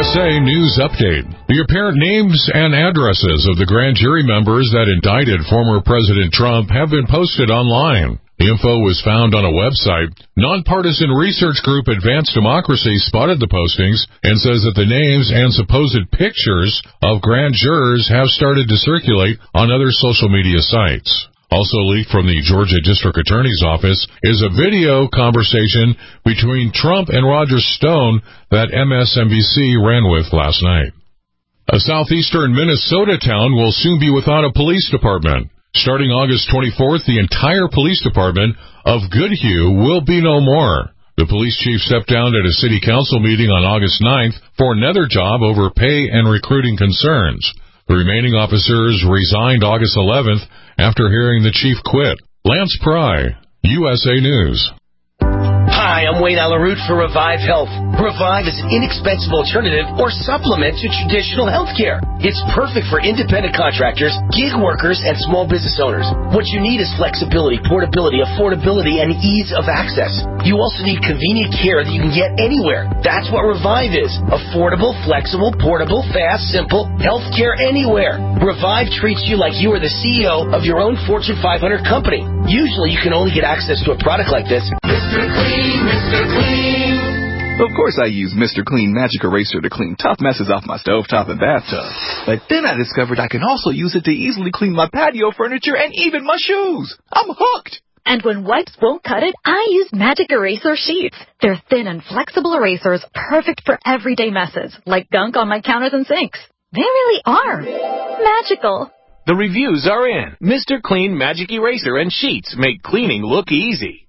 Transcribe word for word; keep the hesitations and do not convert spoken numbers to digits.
S A News Update. The apparent names and addresses of the grand jury members that indicted former President Trump have been posted online. The info was found on a website. Nonpartisan research group Advanced Democracy spotted the postings and says that the names and supposed pictures of grand jurors have started to circulate on other social media sites. Also leaked from the Georgia District Attorney's Office is a video conversation between Trump and Roger Stone that M S N B C ran with last night. A southeastern Minnesota town will soon be without a police department. Starting August twenty-fourth, the entire police department of Goodhue will be no more. The police chief stepped down at a city council meeting on August ninth for another job over pay and recruiting concerns. The remaining officers resigned August eleventh after hearing the chief quit. Lance Pry, U S A News. Hi, I'm Wayne Alaroot for Revive Health. Revive is an inexpensive alternative or supplement to traditional health care. It's perfect for independent contractors, gig workers, and small business owners. What you need is flexibility, portability, affordability, and ease of access. You also need convenient care that you can get anywhere. That's what Revive is. Affordable, flexible, portable, fast, simple health care anywhere. Revive treats you like you are the C E O of your own Fortune five hundred company. Usually you can only get access to a product like this. Mister Clean, Mister Clean. Of course I use Mister Clean Magic Eraser to clean tough messes off my stovetop and bathtub. But then I discovered I can also use it to easily clean my patio furniture and even my shoes. I'm hooked. And when wipes won't cut it, I use Magic Eraser Sheets. They're thin and flexible erasers, perfect for everyday messes, like gunk on my counters and sinks. They really are magical. The reviews are in. Mister Clean Magic Eraser and Sheets make cleaning look easy.